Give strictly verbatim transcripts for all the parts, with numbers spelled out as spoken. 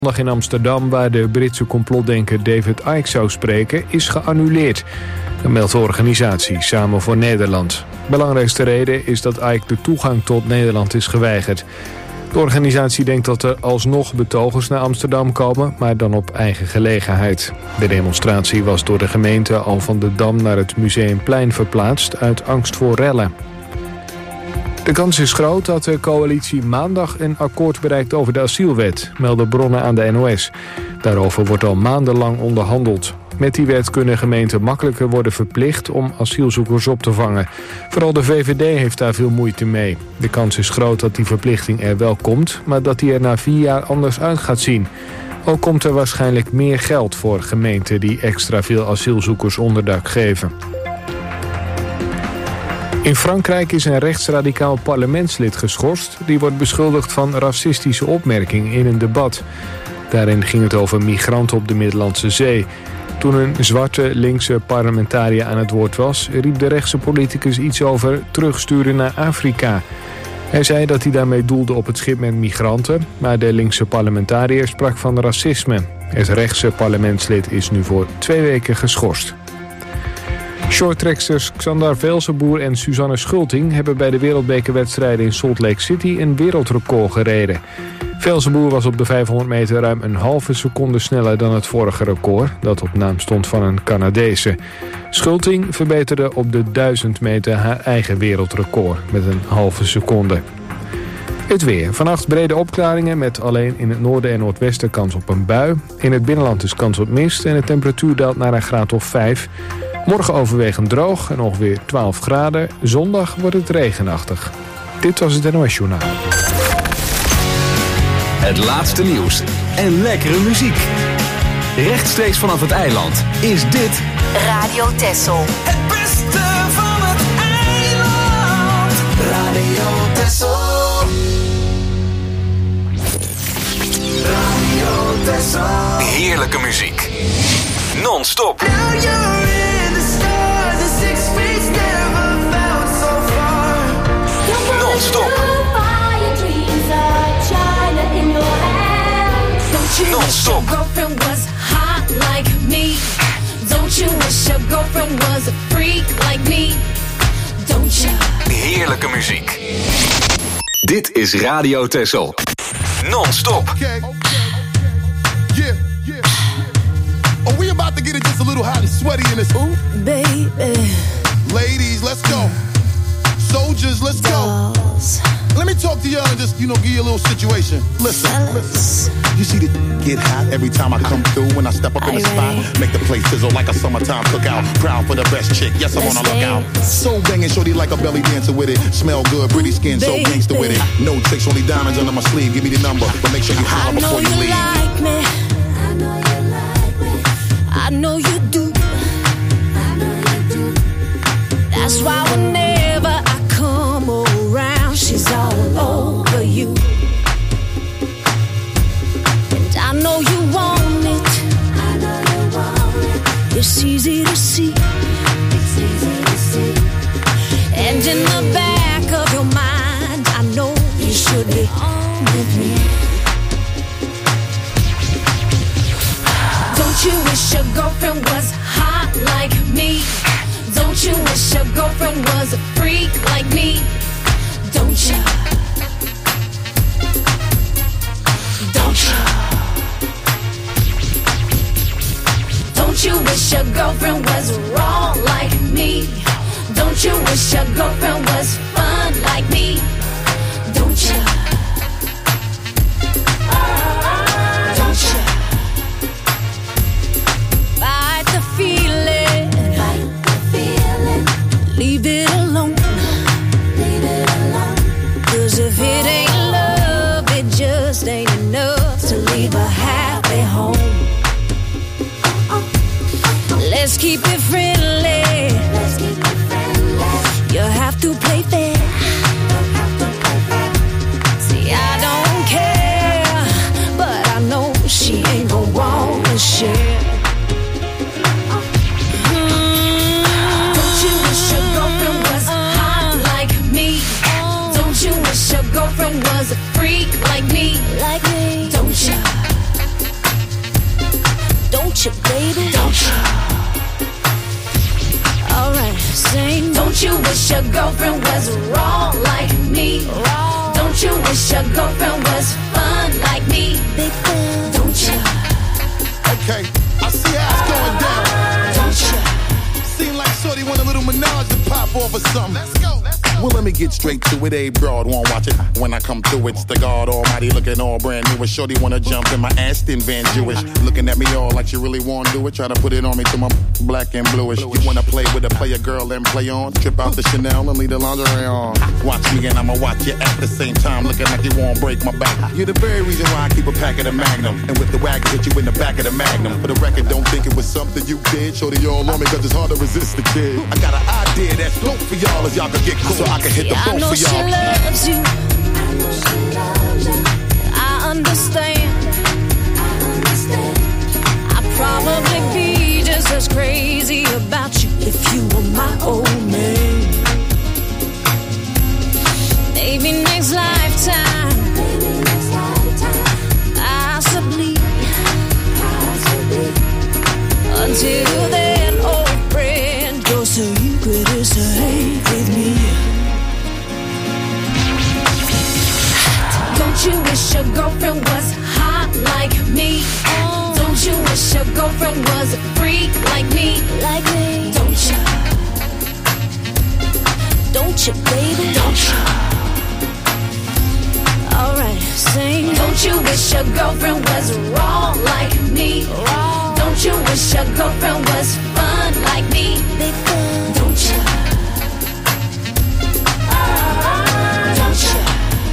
in Amsterdam, waar de Britse complotdenker David Icke zou spreken, is geannuleerd. Dat meldt de organisatie Samen voor Nederland. Belangrijkste reden is dat Icke de toegang tot Nederland is geweigerd. De organisatie denkt dat er alsnog betogers naar Amsterdam komen, maar dan op eigen gelegenheid. De demonstratie was door de gemeente al van de Dam naar het Museumplein verplaatst uit angst voor rellen. De kans is groot dat de coalitie maandag een akkoord bereikt over de asielwet, melden bronnen aan de N O S. Daarover wordt al maandenlang onderhandeld. Met die wet kunnen gemeenten makkelijker worden verplicht om asielzoekers op te vangen. Vooral de V V D heeft daar veel moeite mee. De kans is groot dat die verplichting er wel komt, maar dat die er na vier jaar anders uit gaat zien. Ook komt er waarschijnlijk meer geld voor gemeenten die extra veel asielzoekers onderdak geven. In Frankrijk is een rechtsradicaal parlementslid geschorst. Die wordt beschuldigd van racistische opmerkingen in een debat. Daarin ging het over migranten op de Middellandse Zee. Toen een zwarte linkse parlementariër aan het woord was, riep de rechtse politicus iets over terugsturen naar Afrika. Hij zei dat hij daarmee doelde op het schip met migranten, maar de linkse parlementariër sprak van racisme. Het rechtse parlementslid is nu voor twee weken geschorst. Shorttreksters Xandar Velzenboer en Suzanne Schulting hebben bij de wereldbekerwedstrijden in Salt Lake City een wereldrecord gereden. Velzenboer was op de vijfhonderd meter ruim een halve seconde sneller dan het vorige record, dat op naam stond van een Canadese. Schulting verbeterde op de duizend meter haar eigen wereldrecord met een halve seconde. Het weer. Vannacht brede opklaringen met alleen in het noorden en noordwesten kans op een bui. In het binnenland is kans op mist en de temperatuur daalt naar een graad of vijf. Morgen overwegend droog en ongeveer twaalf graden. Zondag wordt het regenachtig. Dit was het N O S Journaal. Het laatste nieuws en lekkere muziek. Rechtstreeks vanaf het eiland is dit Radio Texel. Het beste van het eiland. Radio Texel. Radio Texel. heerlijke muziek. Non-stop. Non-stop. Non-stop. Heerlijke muziek. Dit is Radio Texel. Non-stop. Okay. Yeah, yeah. Oh, we about to get it just a little hot and sweaty in this. Ooh, baby. Ladies, let's go. Soldiers, let's go. Let me talk to y'all and just, you know, give you a little situation. Listen, listen. You see the get hot every time I come through. When I step up in the spot, make the place sizzle like a summertime cookout. Proud for the best chick, yes, I'm on a lookout. So banging, shorty like a belly dancer with it. Smell good, pretty skin, so gangster with it. No tricks, only diamonds under my sleeve. Give me the number, but make sure you holler before you leave. Like me. I know you like me. I know you do. I know you do. That's why whenever I come around, she's all over you. And I know you want it. I know you want it. It's easy to see. It's easy to see. And in the back of your mind, I know you should be on with me. Don't you wish your girlfriend was hot like me? Don't you wish your girlfriend was a freak like me? Don't you? Don't you? Don't you wish your girlfriend was wrong like me? Don't you wish your girlfriend was fun like me? Don't you? Don't you? Fight the feeling. Fight the feeling. Leave it alone. Leave it alone. 'Cause if it ain't love, it just ain't enough to leave a happy home. Let's keep it friendly. Let's keep it friendly. You have to play fair. See, I don't care, but I know she ain't gon' want to share. Girlfriend was a freak like me, like me. Don't you? Don't you, baby? Don't you? Alright, sing. Don't you wish your girlfriend was wrong like me? Wrong. Don't you wish your girlfriend was fun like me? Big fan. Don't you? Okay, I see how it's going down. Don't you? Seem like Shorty want a little menage to pop off or something. Let's go, let's go. Well, let me get straight to it. A broad won't watch it. When I come through, it's the God Almighty looking all brand new. Shorty wanna jump in my Aston Van Jewish. Looking at me all like she really wanna do it. Try to put it on me till my black and bluish. You wanna play with a player girl and play on? Trip out the Chanel and leave the lingerie on. Watch me and I'ma watch you at the same time. Looking like you won't break my back. You're the very reason why I keep a pack of the Magnum. And with the wagon, hit you in the back of the Magnum. For the record, don't think it was something you did. Shorty all on me cause it's hard to resist the kid. I got an idea that's dope for y'all as y'all can get cool. So I can hit the boat. She loves you. I know she loves you. I understand. I understand. I'd probably be just as crazy about you if you were my old man. Maybe next lifetime. Maybe next lifetime. Possibly. Possibly. Until then, old friend, your secret is safe with me. Don't you wish your girlfriend was hot like me? Oh. Don't you wish your girlfriend was a freak like me? Like me. Don't you? Don't you, baby? Don't you? Alright, sing. Don't you wish your girlfriend was wrong like me? Wrong. Don't you wish your girlfriend was fun like me? Big fun. Don't you? Don't you?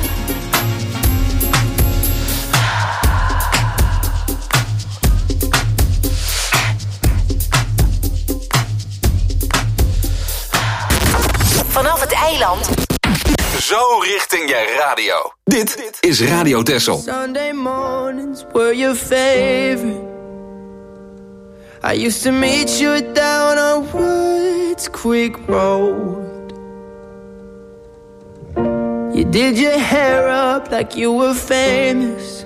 Vanaf het eiland. Zo richting je radio. Dit is Radio Texel. Sunday mornings were your favorite. I used to meet you down on Woods Creek Road. You did your hair up like you were famous,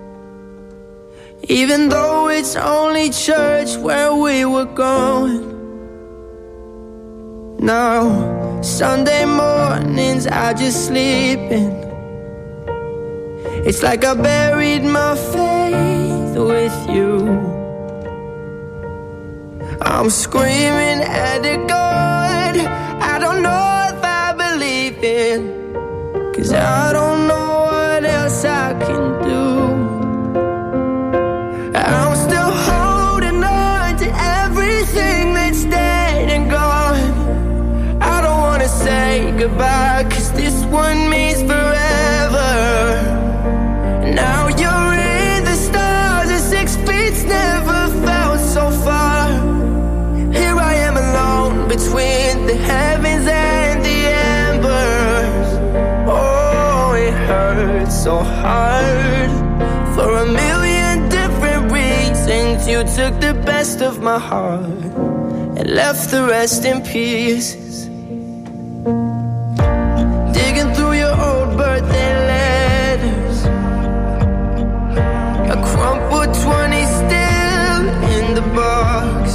even though it's only church where we were going. Now, Sunday mornings I just sleep in. It's like I buried my faith with you. I'm screaming at the God I don't know if I believe in, 'cause I don't know what else I can do. I'm still holding on to everything that's dead and gone. I don't wanna say goodbye, 'cause this one means forever. Now you're in the stars, and six feet's never felt so far. Here I am alone between the heavens and the embers. Oh, it hurts so hard. For a million different reasons, you took the best of my heart and left the rest in pieces. Digging through your old birthday letters, a crumpled twenty still in the box.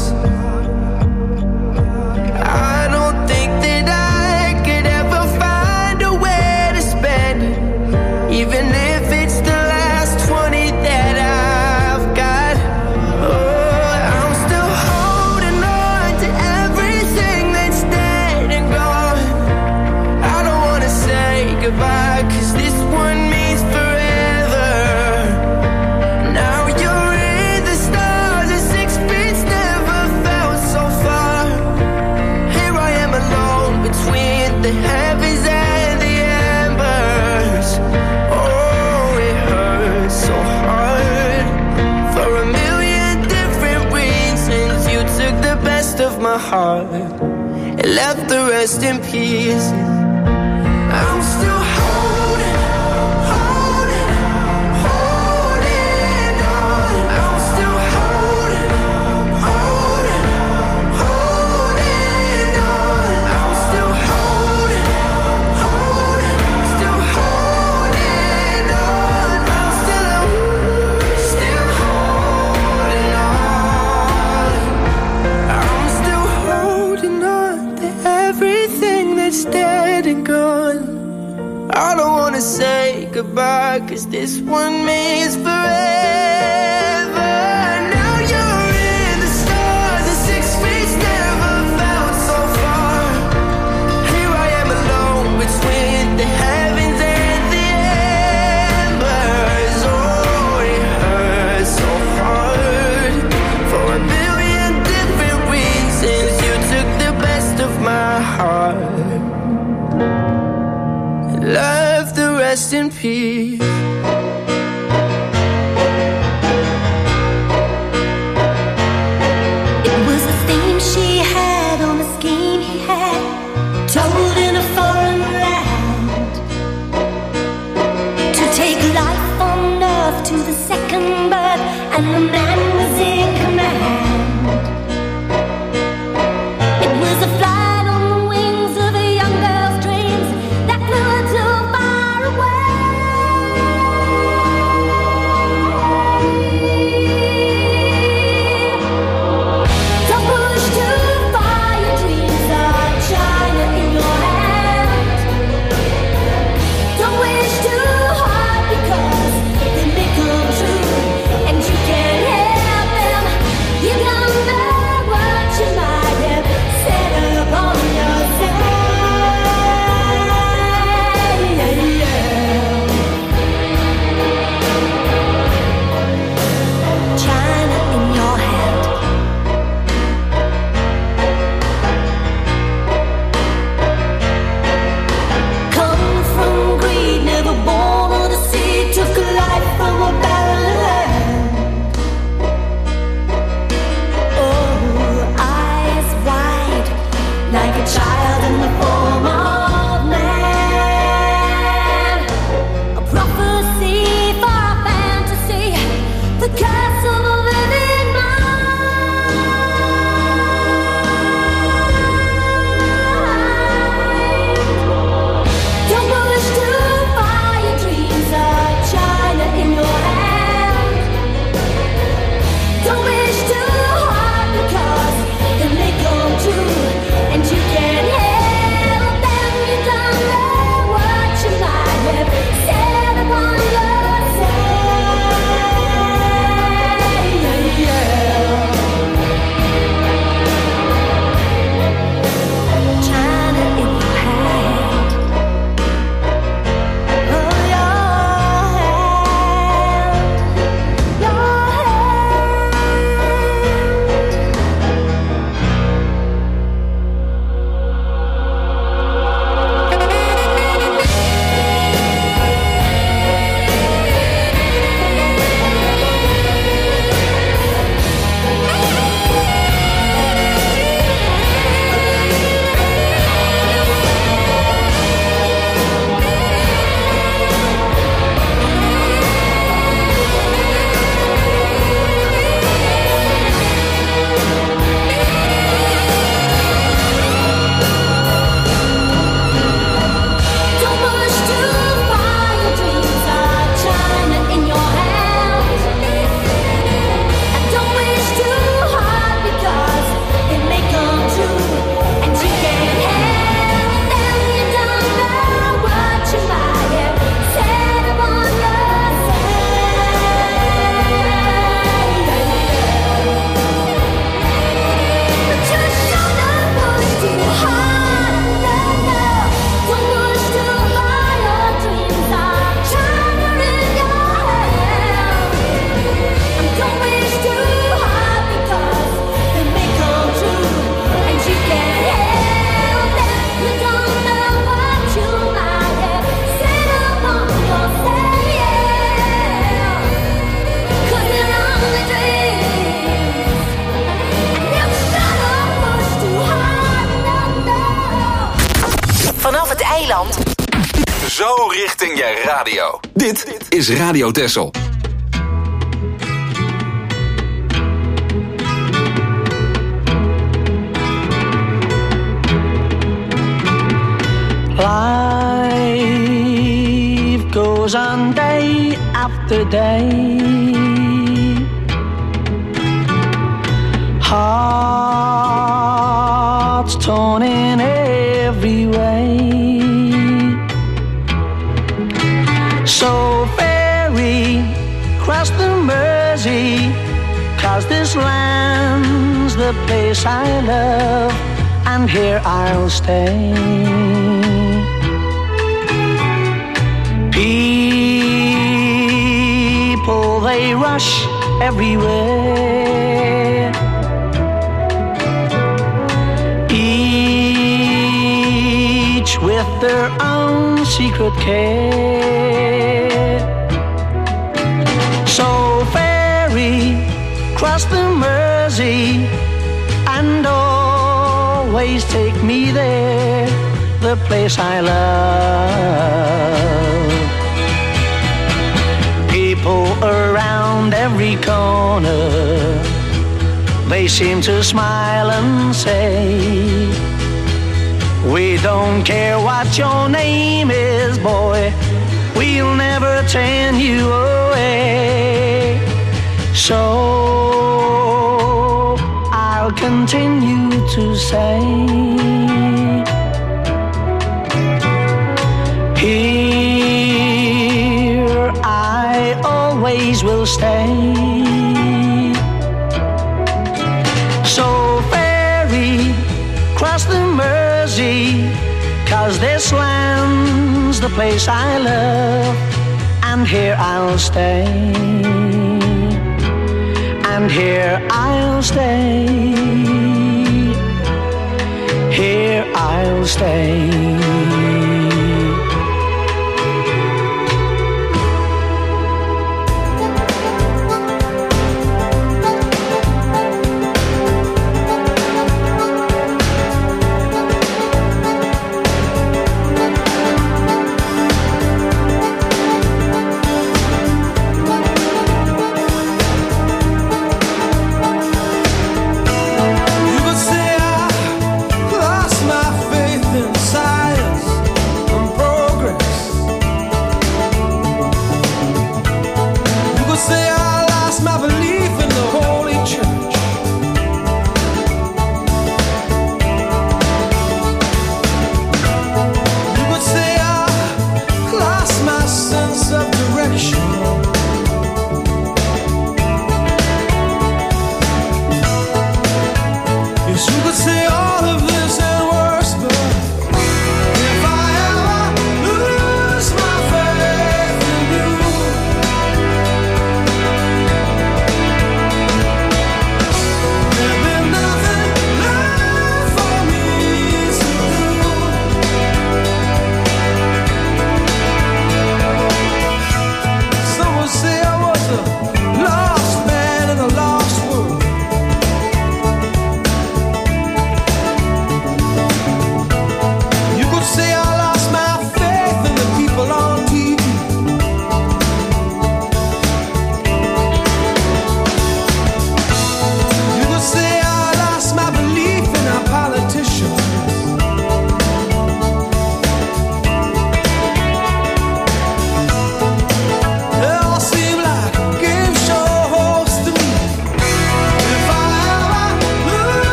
I don't think that I could ever find a way to spend it, even if it's the last twenty that I've got. Oh, I'm still holding on to everything that's dead and gone. I don't wanna say goodbye, 'cause this one means forever. Now you're in the stars, and six feet's never felt so far. Here I am alone between the heavens and the embers. Oh, it hurts so hard. For a million different reasons, you took the best of my heart and left the rest in pieces. I'm still holding, holding, holding on. I'm still holding, holding, holding on. I'm still holding, holding, still holding on. I'm still, still holding on. goodbye, 'cause this one means forever. Now you're in the stars, the six feet never felt so far. Here I am alone between the heavens and the embers. Oh, it hurts so hard for a million different reasons. You took the best of my heart, left the rest in peace. It was a theme she had on a scheme he had, told in a foreign land, to take life on earth to the second birth, and the man was in command. It was a flight on the wings of a young girl's dreams that flew too far away. Don't push too far, your dreams are China in your hand. Don't wish too hard, because they may come true, and you can't help them. You don't know what you might have set upon yourself. China in your hand. Come from greed, never born of the sea, took a life from a barren land. Oh, eyes wide, like a child in the form of man. A prophecy for a fantasy, the curse of a living mind. Don't push too far, your dreams are China in your hand. Don't wish too hard, because they may come true, and you can't help them. You don't know what you might have said upon yourself. China in your hand. Oh, your hand. Your Don't push too far, your dreams are China in your hand. And don't wish too hard, because it may come true, and you can't help them. You don't know what you might have said upon yourself. But you should not push too hard, no, no. Don't push too far, your dreams are China in your hand. And don't wish too hard, because they may come true, and you can't help them. You don't know what you might have said upon yourself. 'Cause you're only dreams, and you should not push too hard, no, no. Vanaf het eiland. Zo richting je radio. Dit is Radio Texel. Life goes on day after day. Hearts torn in every way. So this land's the place I love, and here I'll stay. People, they rush everywhere, each with their own secret care. So ferry, cross the Mersey, and always take me there, the place I love. People around every corner, they seem to smile and say, we don't care what your name is, boy, we'll never turn you away. So I'll continue to say, here I always will stay. So ferry, cross the Mersey, 'cause this land's the place I love, and here I'll stay, and here I'll stay, here I'll stay. Inside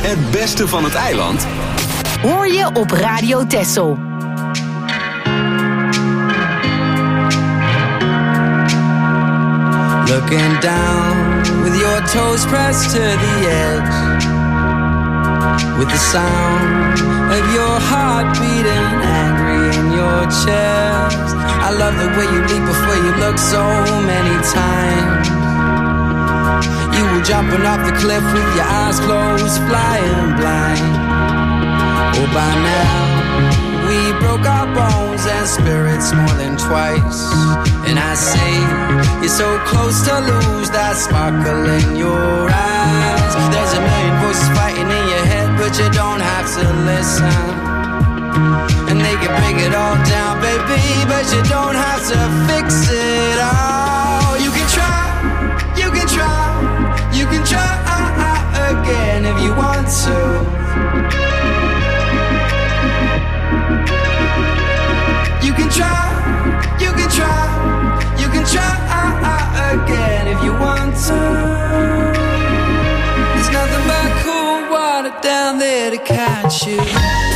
Het beste van het eiland hoor je op Radio Texel. Looking down with your toes pressed to the edge, with the sound of your heart beating angry in your chest. I love the way you leap before you look so many times. You were jumping off the cliff with your eyes closed, flying blind. Oh, by now we broke our bones and spirits more than twice. And I say, you're so close to lose that sparkle in your eyes. There's a million voices fighting in your head, but you don't have to listen. And they can break it all down, baby, but you don't have to fix it all. You can try, you can try, you can try again if you want to. You can try, you can try, you can try again if you want to. There's nothing but cool water down there to catch you.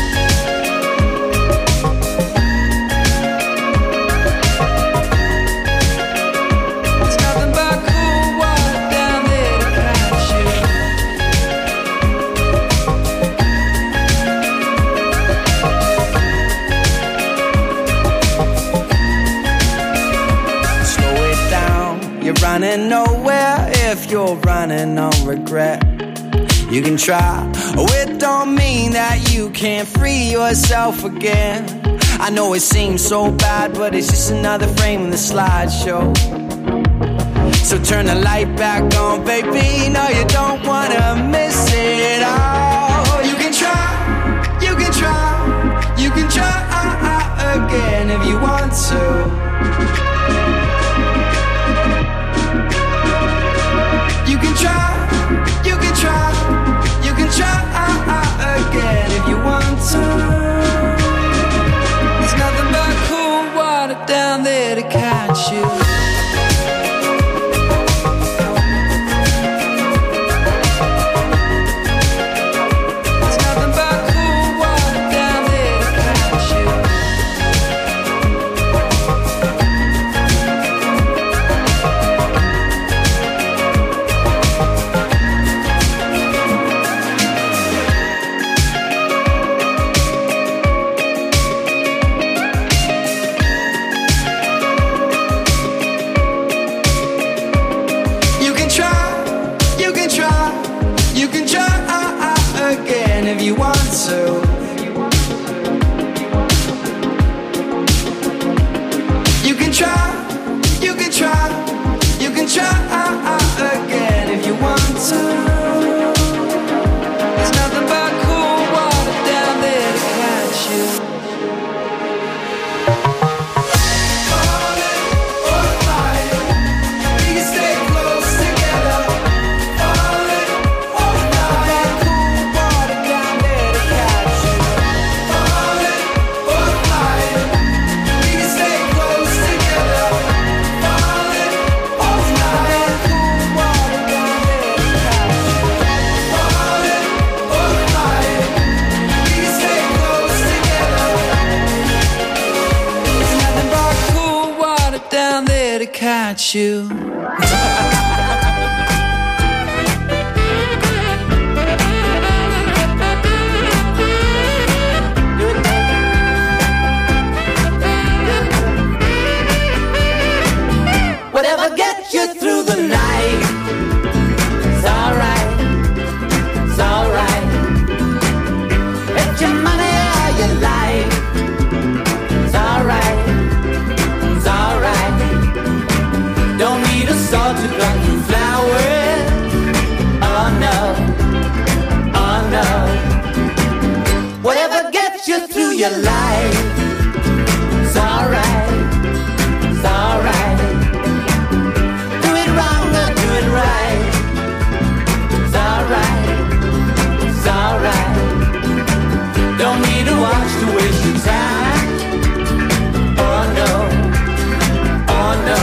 Running nowhere if you're running on regret. You can try, oh, it don't mean that you can't free yourself again. I know it seems so bad, but it's just another frame in the slideshow. So turn the light back on, baby. No, you don't wanna miss it all. You can try, you can try, you can try again if you want to. You can try, you can try, you can try again if you want to. There's nothing but cool water down there to catch you. If you want to, you can try, you can try, you can try again if you want to. There's nothing but cool water down there to catch you. Falling or flying, we can stay close together. Falling or flying, cool water down there to catch you. Falling or flying, we can stay close together. Falling or flying, cool water down there to catch you. Falling or flying, we can stay close together. There's nothing but cool water down there to catch you. Whatever gets you through the night, it's alright, it's alright. It's your money or your life, it's alright, it's alright. Don't need a salt to cut through flowers, oh no, oh no. Whatever gets you through your life, it's alright, it's alright. Do it wrong or do it right, it's alright, it's alright. Don't need a watch to waste your time, oh no, oh no.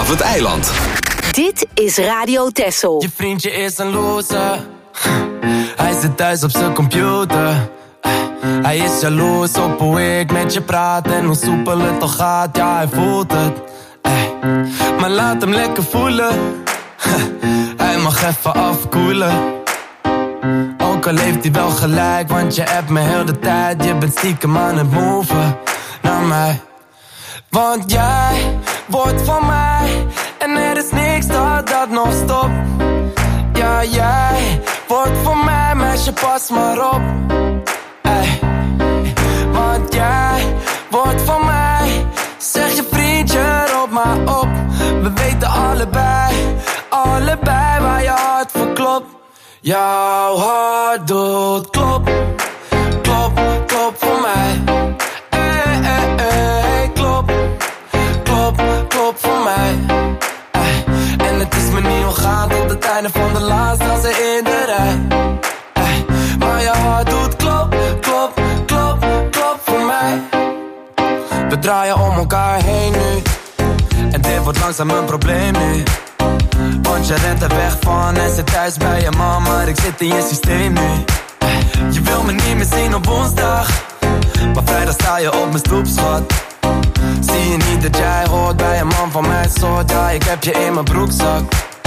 vanaf het eiland. Dit is Radio Texel. Je vriendje is een loser. Hij zit thuis op zijn computer. Hij is jaloers op hoe ik met je praat en hoe soepel het toch gaat. Ja, hij voelt het. Maar laat hem lekker voelen. Hij mag even afkoelen. Ook al heeft hij wel gelijk, want je appt me heel de tijd. Je bent stiekem aan het moven naar mij. Want jij wordt van mij en er is niks dat dat nog stopt. Ja, jij wordt van mij, meisje, pas maar op. Ey. Want jij wordt van mij, zeg je vriendje, roep maar op. We weten allebei, allebei waar je hart voor klopt. Jouw hart doet klop, klop, klop voor mij. Ey, ey, ey, klop, klop, klop voor mij. Ey. En het is me niet ontgaan tot het einde van de laatste als er in de rij. Ey. Maar je hart doet klop, klop, klop, klop voor mij. We draaien om elkaar heen nu. En dit wordt langzaam een probleem nu. Want je rent er weg van en zit thuis bij je man. Maar ik zit in je systeem nu. Je wil me niet meer zien op woensdag, maar vrijdag sta je op mijn stoep, schat. Zie je niet dat jij hoort bij een man van mijn soort? Ja, ik heb je in mijn broekzak.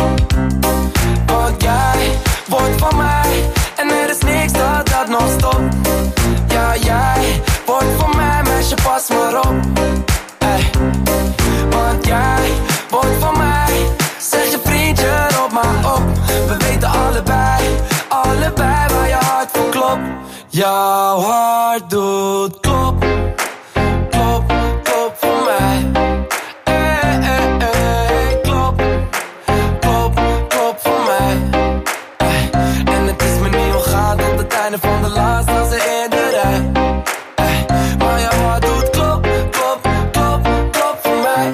Want jij wordt van mij en er is niks dat dat nog stopt. Ja, jij wordt van mij, meisje, pas maar op. Ey. Want jij wordt van mij, zeg je vriendje, roep maar op. We weten allebei, allebei waar je hart voor klopt. Jouw hart doet klop, klop, klop voor mij. Ey, ey, ey, klop, klop, klop voor mij. Ey. En het is me niet ontgaan tot het einde van de laatste als er in de rij. Ey. Maar je hart doet klop, klop, klop, klop voor mij.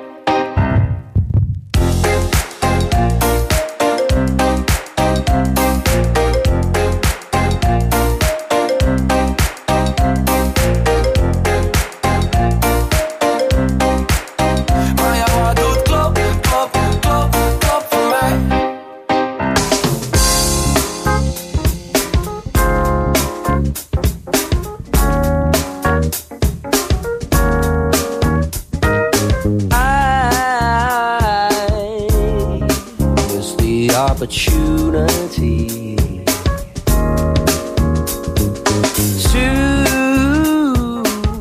Opportunity to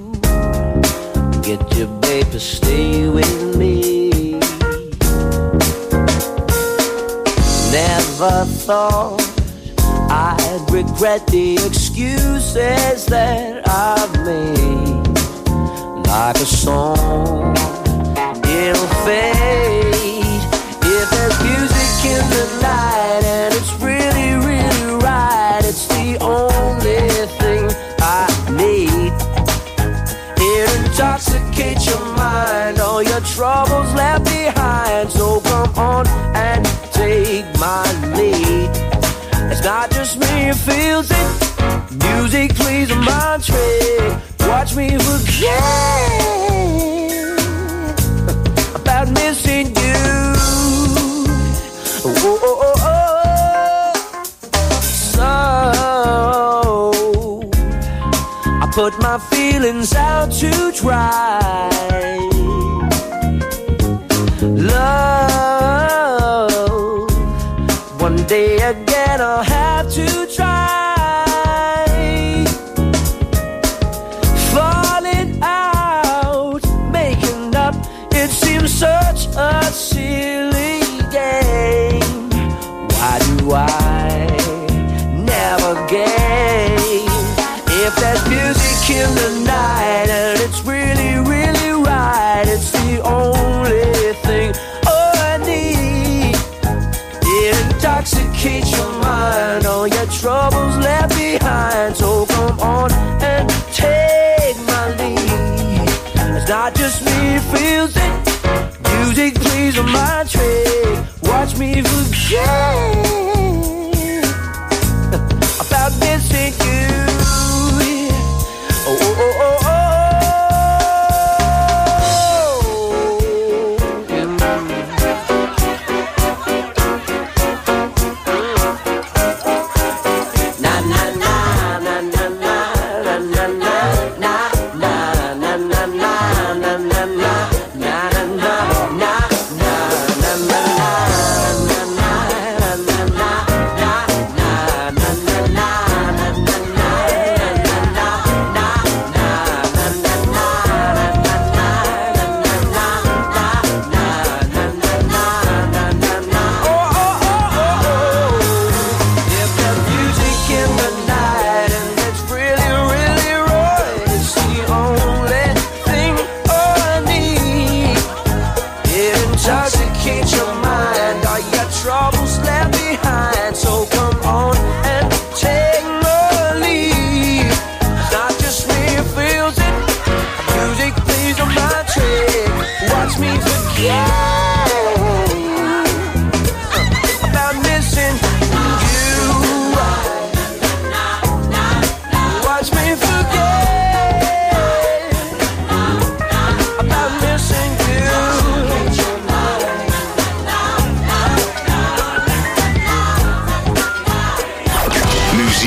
get your babe to stay with me. Never thought I'd regret the excuses that I've made. Like a song, it'll fade. If there's music in the night and it's really, really right, it's the only thing I need. It intoxicates your mind, all your troubles left behind. So come on and take my lead. It's not just me who feels it. Music plays a mind trick. Watch me forget about missing you. Oh, oh, oh, oh. So I put my feelings out to dry. Love, one day again I'll have to try. Falling out, making up, it seems such a silly game. Why do I never gain? If there's music in the night and it's really, really right, it's the only thing I need. It intoxicates your mind, all your troubles left behind. So come on and take my lead. It's not just me who feels it. Music plays on my trick. Watch me forget about missing you. Oh, oh, oh, oh, oh.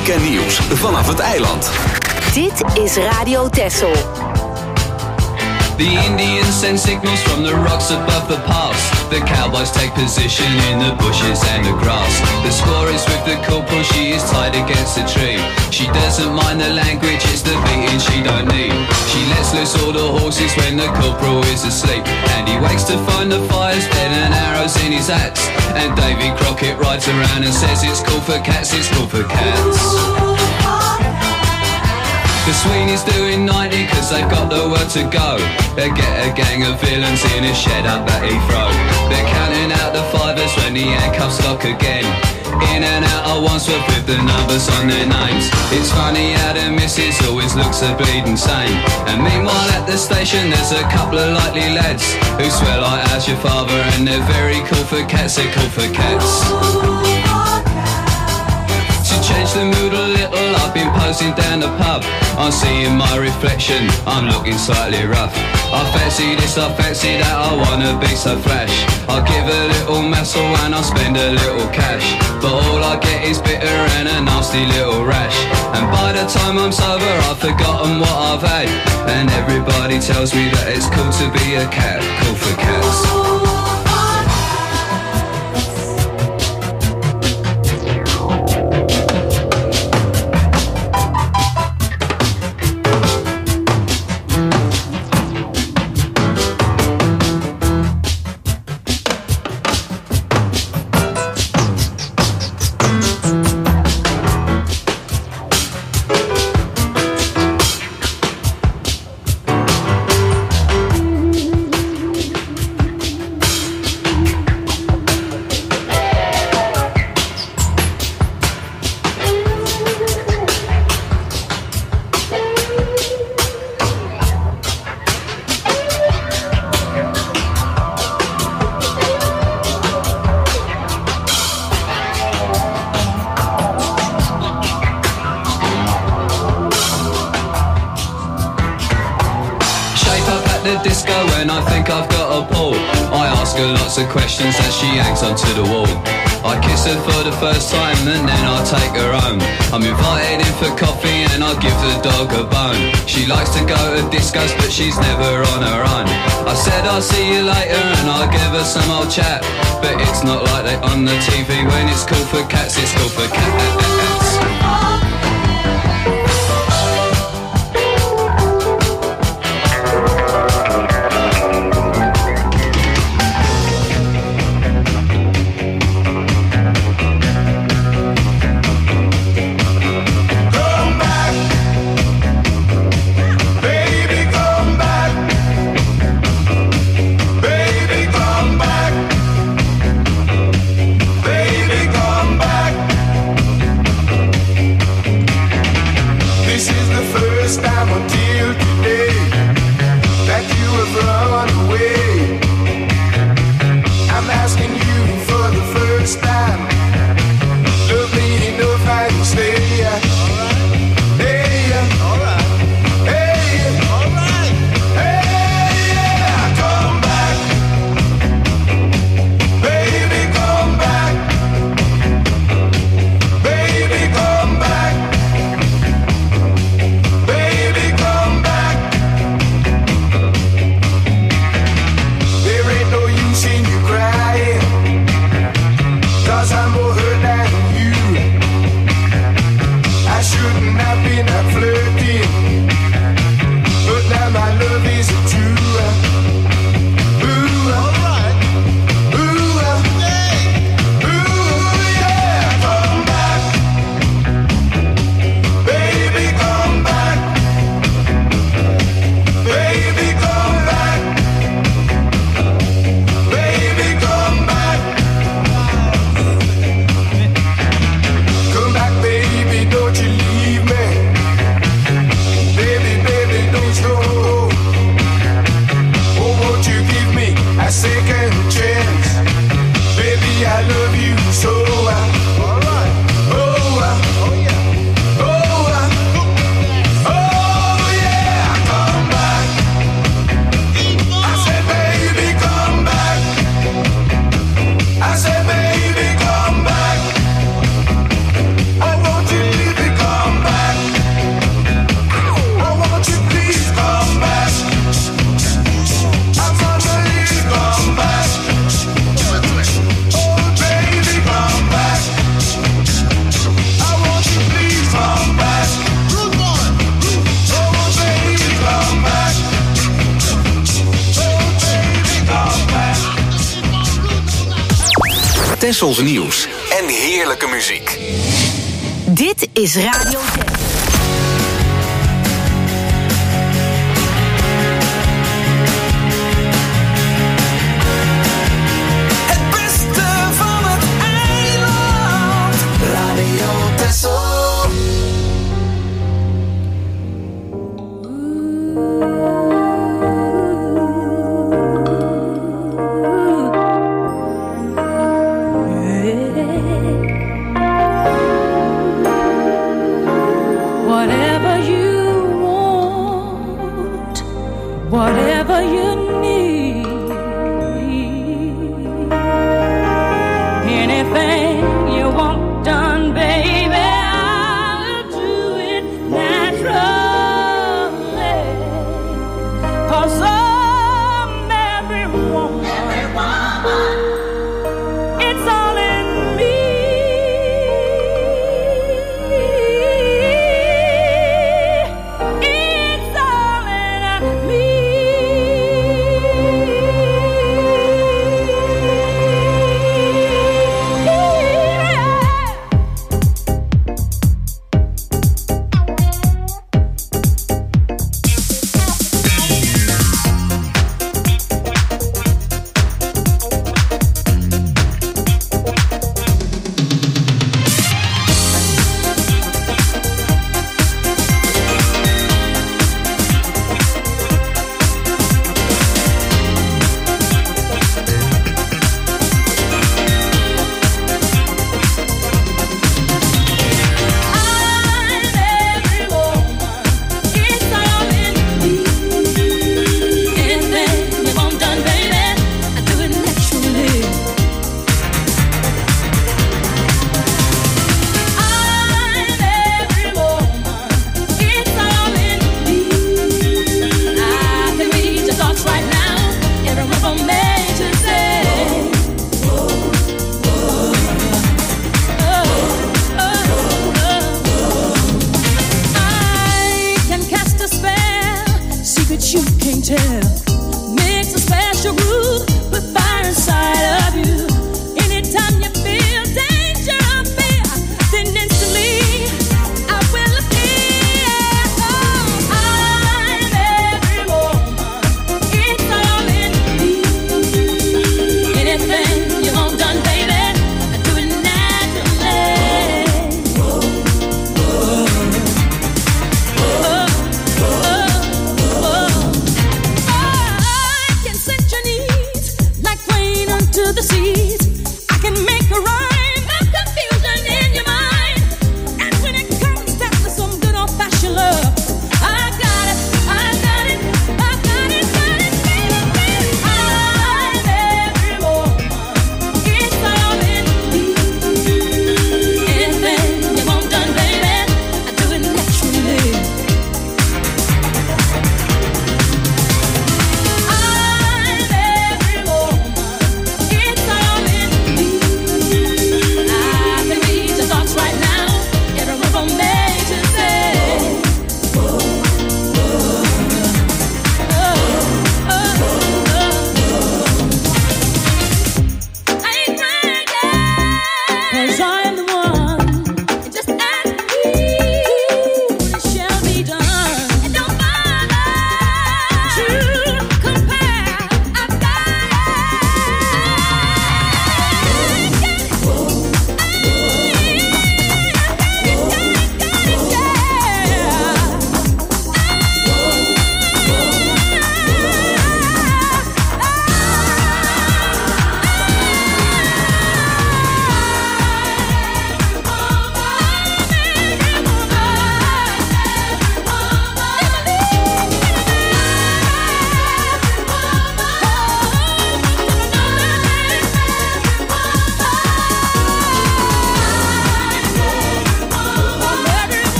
muziek en nieuws vanaf het eiland. Dit is Radio Texel. The Indians send signals from the rocks above the pass. The cowboys take position in the bushes and the grass. The score is with the corporal, she is tied against a tree. She doesn't mind the language, it's the beating she don't need. She lets loose all the horses when the corporal is asleep. And he wakes to find the fire's dead and arrows in his axe. And Davy Crockett rides around and says it's cool for cats, it's cool for cats. The Sweeney's doing ninety cause they've got the word to go. They get a gang of villains in a shed up at Heathrow. They're counting out the fivers when the handcuffs lock again. In and out of Wandsworth with the numbers on their names. It's funny how the missus always looks a bleeding sane. And meanwhile at the station there's a couple of likely lads who swear like how's your father, and they're very cool for cats, they're cool for cats. To change the mood a little, I've been posing down the pub. I'm seeing my reflection, I'm looking slightly rough. I fancy this, I fancy that, I wanna be so flash. I'll give a little muscle and I'll spend a little cash. But all I get is bitter and a nasty little rash. And by the time I'm sober I've forgotten what I've had. And everybody tells me that it's cool to be a cat, cool for cats. Lots of questions as she hangs onto the wall. I kiss her for the first time and then I take her home. I'm invited in for coffee and I give the dog a bone. She likes to go to discos but she's never on her own. I said I'll see you later and I'll give her some old chat. But it's not like they on the T V when it's cool for cats, it's cool for cats. Tessels nieuws en heerlijke muziek. Dit is Radio Tessel. Het beste van het eiland. Radio Tessel. Whatever you need, anything you want done, baby, I'll do it naturally. 'Cause I'm every woman, every woman. It's all in me. It's all in me.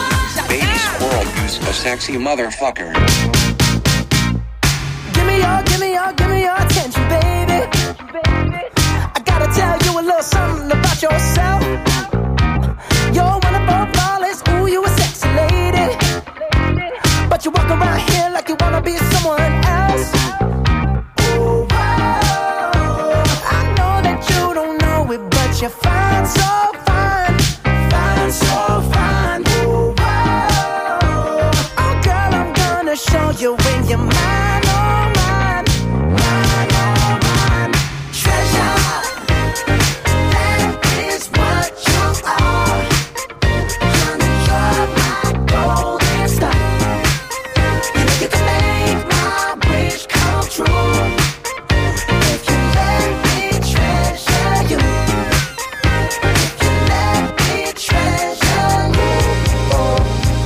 Sexy motherfucker. Give me your, give give me your, give me your attention, baby. I gotta tell you a little something about yourself. You're one above flawless, ooh, you a sexy lady. But you walk around here like you wanna be someone else. Ooh, wow. I know that you don't know it, but you're fine, so fine, fine, so fine. Ooh, wow. Oh, girl, I'm gonna show you when you're mine, oh, mine, mine, oh, mine. Treasure, that is what you are. Honey, you're my golden star. You can make my wish come true if you let me treasure you. If you let me treasure you. Oh,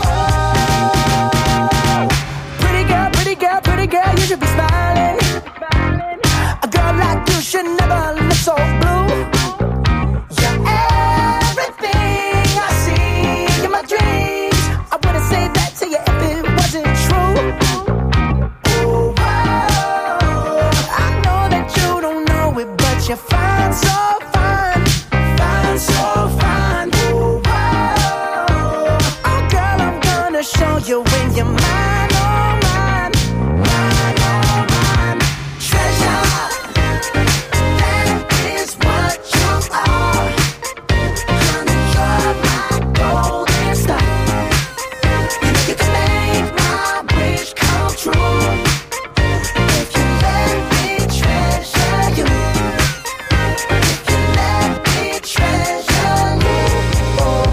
oh. Pretty girl, pretty girl, pretty girl, you should be smiling. A girl like you should never look so blue. You're everything I see in my dreams. I wouldn't say that to you if it wasn't true. Ooh, wow. I know that you don't know it, but you're fine, so fine, fine, so fine. Ooh, wow. Oh, girl, I'm gonna show you when you're mine, oh, mine, mine, oh, mine. Treasure, that is what you are. Honey, you're my golden star. You can make my wish come true if you let me treasure you. If you let me treasure you. Oh,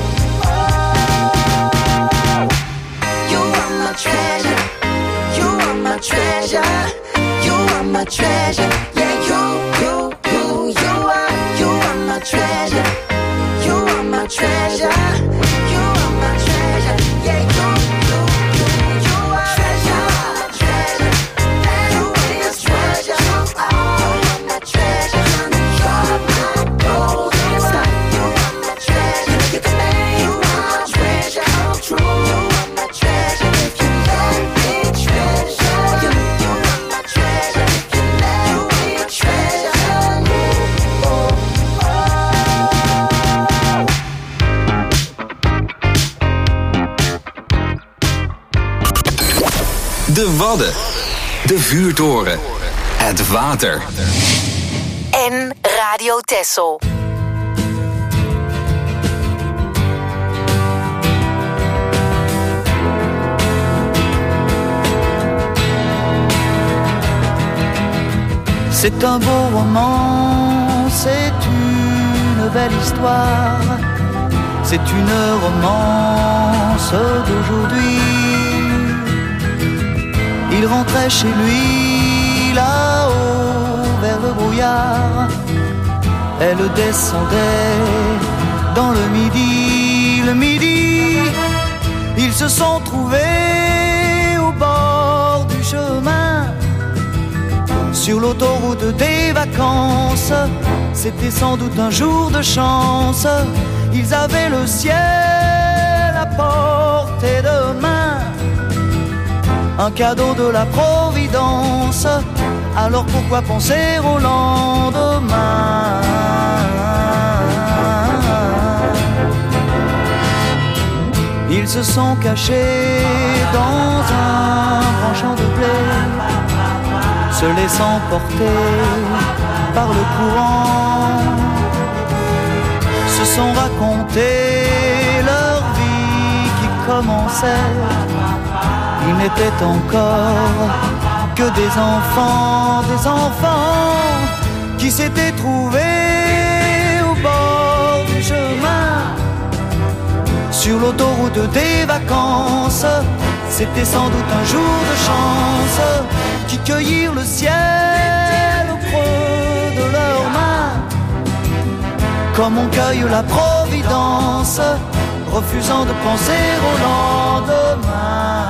oh. You are my treasure. You are my treasure. You are my treasure. Yeah, you, you, you, you are. You are my treasure. You are my treasure. You are my treasure. Yeah, you, you, you, you are treasure. Treasure. You is treasure. You are my treasure. You're my golden star. You are my treasure. You can make my treasure come true. You are my treasure. If you let me treasure you. You are my treasure. If you let me treasure you. Oh, oh. De Wadden. De vuurtoren. Het water. En Radio Texel. C'est un beau roman, c'est une belle histoire, c'est une romance d'aujourd'hui. Il rentrait chez lui là-haut vers le brouillard, elle descendait dans le midi, le midi. Ils se sont trouvés au bord du chemin, sur l'autoroute des vacances. C'était sans doute un jour de chance. Ils avaient le ciel à portée de main, un cadeau de la Providence. Alors pourquoi penser au lendemain? Ils se sont cachés dans un grand champ de blé, se laissant porter par le courant, se sont raconté leur vie qui commençait. Ils n'étaient encore que des enfants, des enfants qui s'étaient trouvés au bord du chemin, sur l'autoroute des vacances. C'était sans doute un jour de chance, qui cueillirent le ciel au creux de leurs mains, comme on cueille la Providence, refusant de penser au lendemain.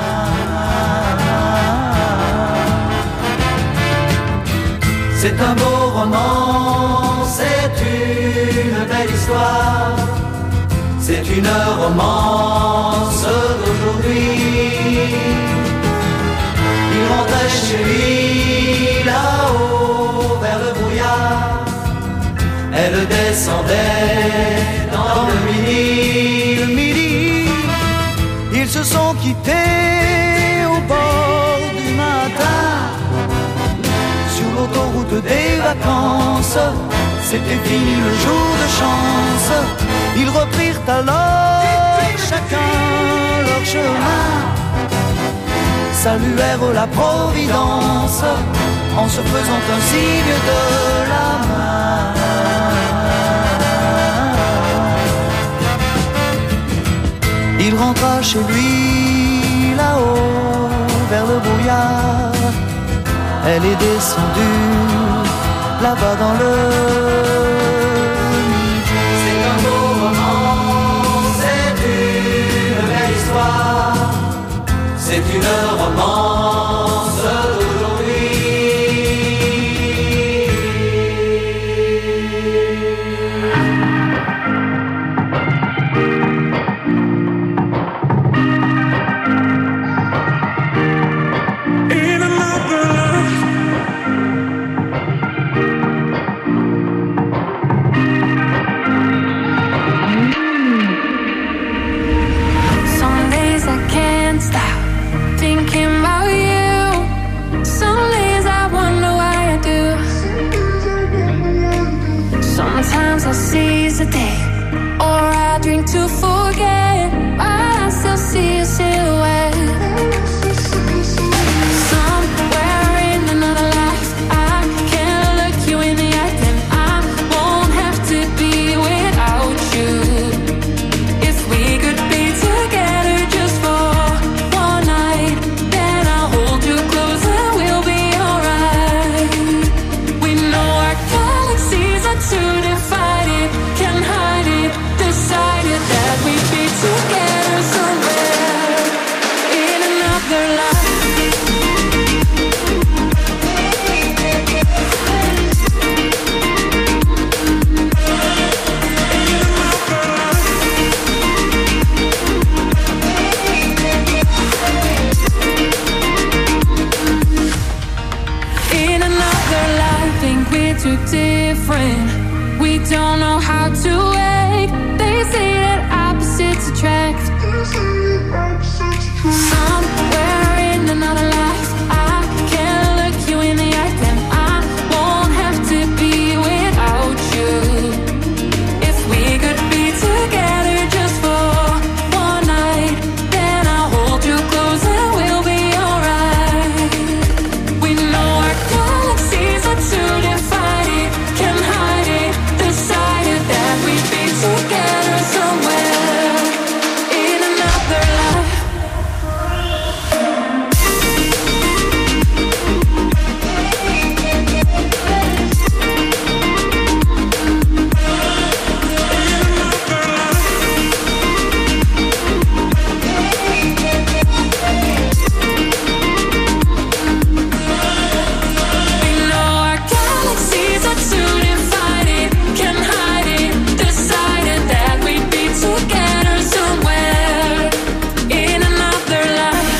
C'est un beau roman, c'est une belle histoire, c'est une romance d'aujourd'hui. Il Il rentrait chez lui là-haut vers le brouillard. Elle descendait dans le midi. Le midi, ils se sont quittés au bord du matin. Sur l'autoroute des vacances, c'était fini le jour de chance. Ils reprirent alors chacun leur chemin, saluèrent la Providence en se faisant un signe de la main. Il rentra chez lui là-haut vers le brouillard. Elle est descendue là-bas dans le midi. C'est un beau roman, c'est une belle histoire. C'est une romance d'aujourd'hui. In another life, some days I can't stop thinking about you. Some days I wonder why I do. Sometimes I seize the day, or I drink to forget, but I still see a silhouette. Somewhere in another life, I can look you in the eye, and I won't have to be without you. If we could be together just for one night, then I'll hold you close and we'll be alright. We know our galaxies are too divided, can hide it, decided that we'd be together somewhere in another life. In another life, think we're too different. We don't know how to act. They say that opposites attract. Somewhere in another life, I can look you in the eye, and I won't have to be without you. If we could be together just for one night, then I'll hold you close and we'll be alright. We know our galaxies are too divided, can hide it, decided that we'd be together somewhere in another life. We know our galaxies are too divided, can hide it, decided that we'd be together somewhere in another life.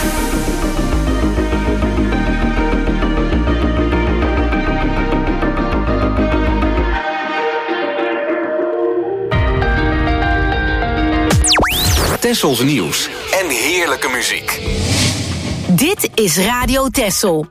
Tessels nieuws en heerlijke muziek. Dit is Radio Tessel.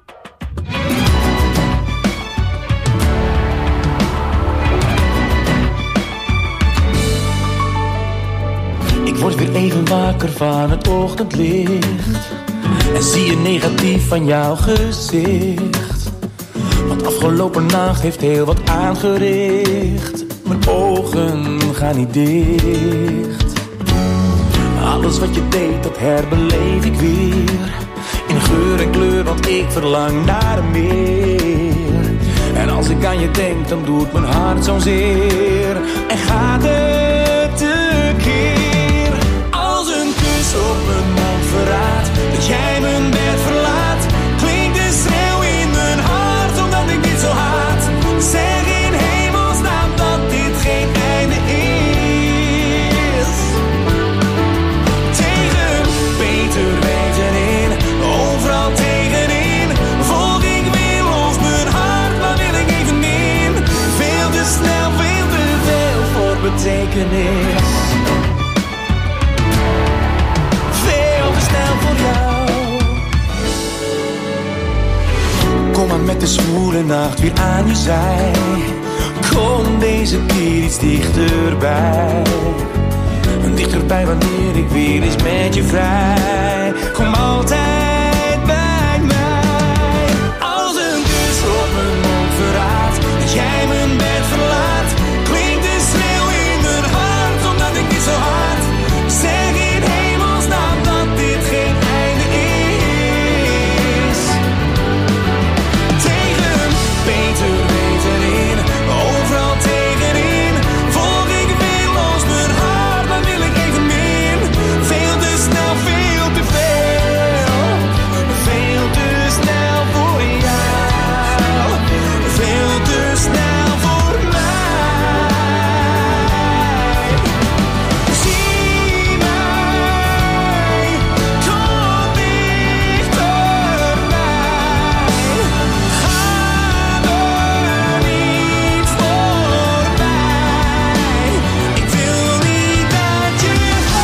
Ik word weer even wakker van het ochtendlicht en zie je negatief van jouw gezicht. Want afgelopen nacht heeft heel wat aangericht. Mijn ogen gaan niet dicht. Alles wat je deed, dat herbeleef ik weer. In geur en kleur, want ik verlang naar meer. En als ik aan je denk, dan doet mijn hart zo'n zeer. En gaat het tekeer. Als een kus op mijn mond verraadt dat jij mijn bed verlaat, klinkt de schreeuw in mijn hart omdat ik dit zo haat. Zeg in hemelsnaam dat dit geen einde is. Tegen beter weten in, overal tegenin. betekenis. Veel te snel voor jou. Kom maar met de zwoele nacht weer aan je zij. Kom deze keer iets dichterbij. Dichterbij wanneer ik weer eens met je vrij. Kom altijd bij mij. Als een kus op mijn mond verraadt dat jij mijn bed verlaat, klinkt de schreeuw in mijn hart omdat ik dit zo hard zeg in hemelsnaam dat dit geen einde is. Tegen beter weten in, overal tegenin, volg ik weer los mijn hart, maar wil ik even meer. Veel te snel, veel te veel, veel te snel voor jou, veel te snel voor mij. Zie mij, kom dichterbij, ga er niet voorbij. Ik wil niet dat je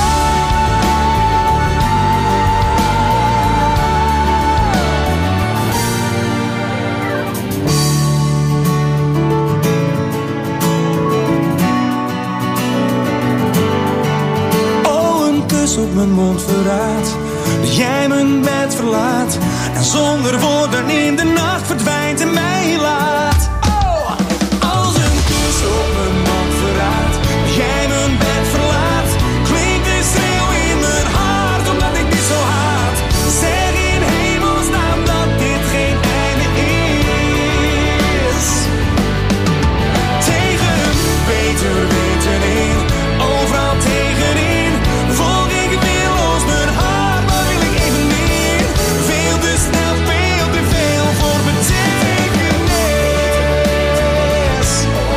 Oh, een kus op mijn mond verraadt dat jij mijn bed verlaat en zonder woorden in de nacht verdwijnt en mij laat. Oh, als een kus op mijn mond verraadt dat jij mijn bed verlaat, klinkt de schreeuw in mijn hart omdat ik dit zo haat. Zeg in hemelsnaam dat dit geen einde is. Tegen beter weten in, overal tegenin, volg ik weer los mijn hart, maar wil ik even meer. Veel te snel, veel te veel voor betekenis.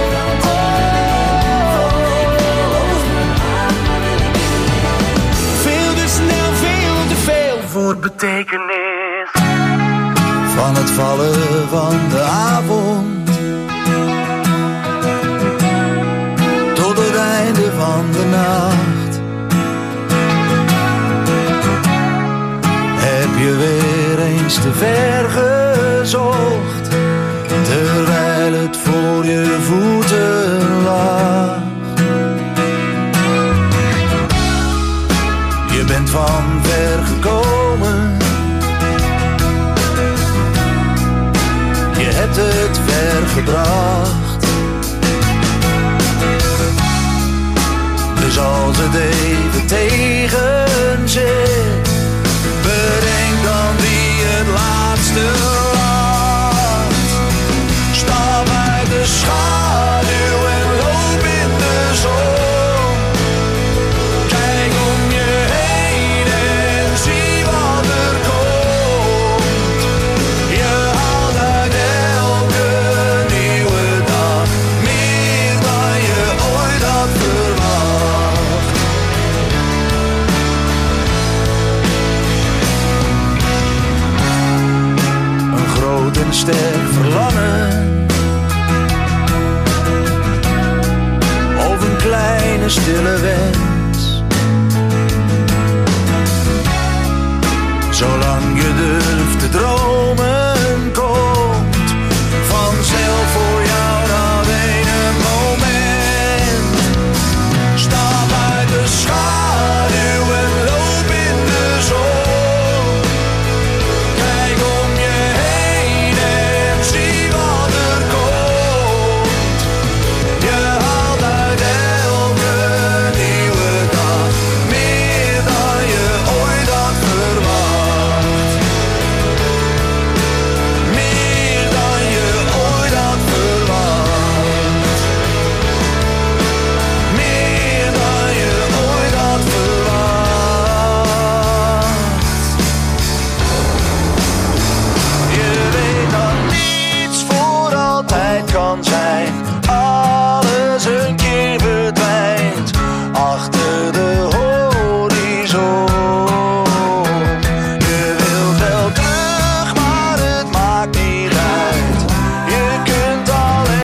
Veel te snel, veel te veel voor betekenis. Van het vallen van de avond tot het einde van de nacht heb je weer eens te ver gezocht, terwijl het voor je voeten lag. Je bent van ver gekomen, je hebt het ver gebracht. Dus als het even tegen zit, bedenk dan wie het laatste lacht. Stap uit de schaduw en loop in de zon. Kijk om je heen en zie wat er komt. Je haalt uit elke nieuwe dag meer dan je ooit had verwacht. Een groot en sterk verlangen, of een kleine stille wens.